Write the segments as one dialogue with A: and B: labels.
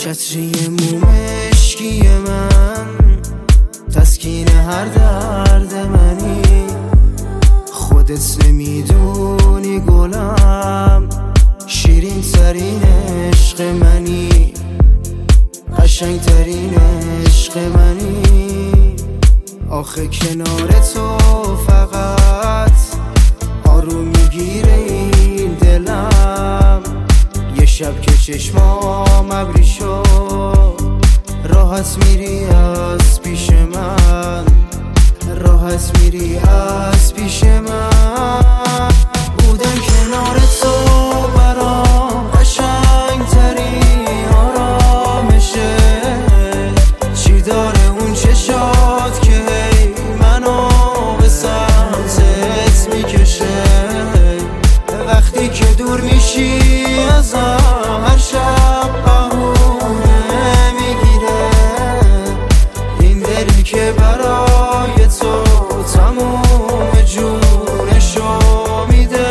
A: چتری مومشکی من تسکین هر درد منی، خودت نمیدونی گلم شیرین ترین عشق منی، قشنگ ترین عشق منی. آخه کنار تو فقط آروم میگیره این دلم، یه شب که چشمام ابری شد راحت میری از پیش من، راحت میری از پیش من. بودن کنار تو برام قشنگ ترین آرامشه، چی داره اون چشات که هی منو به سمتت میکشه، وقتی که دور میشی ازم هر شب بهونه میگیره، این دلی که برای تو تموم جونشو میده.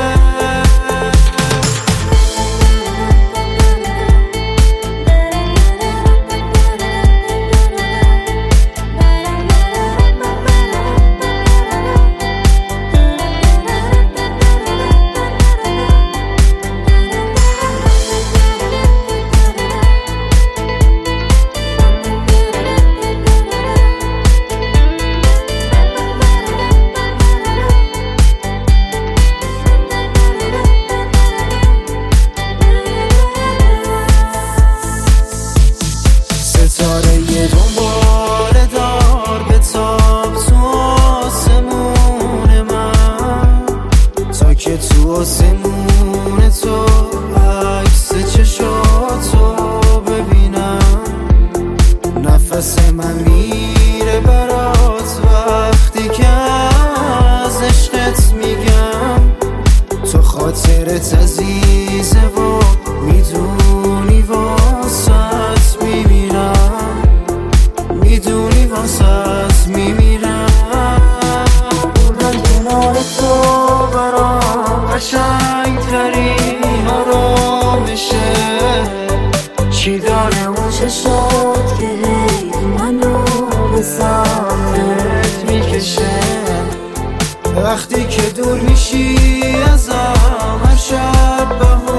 A: ستاره یه دنباله دار به تاب تو آسمون من، تا که تو آسمون تو عکس چشاتو ببینم. نفس من میره برات وقتی که از عشقت میگم، تو خاطرت عزیزه و میدونی واسط میمیرم، میدونی واسط میمیرم. بودن کنار تو برام قشنگ ترین آرامشه، چی داره اون چشات که هی منو به سمتت میکشه، وقتی که دور میشی ازم هر شب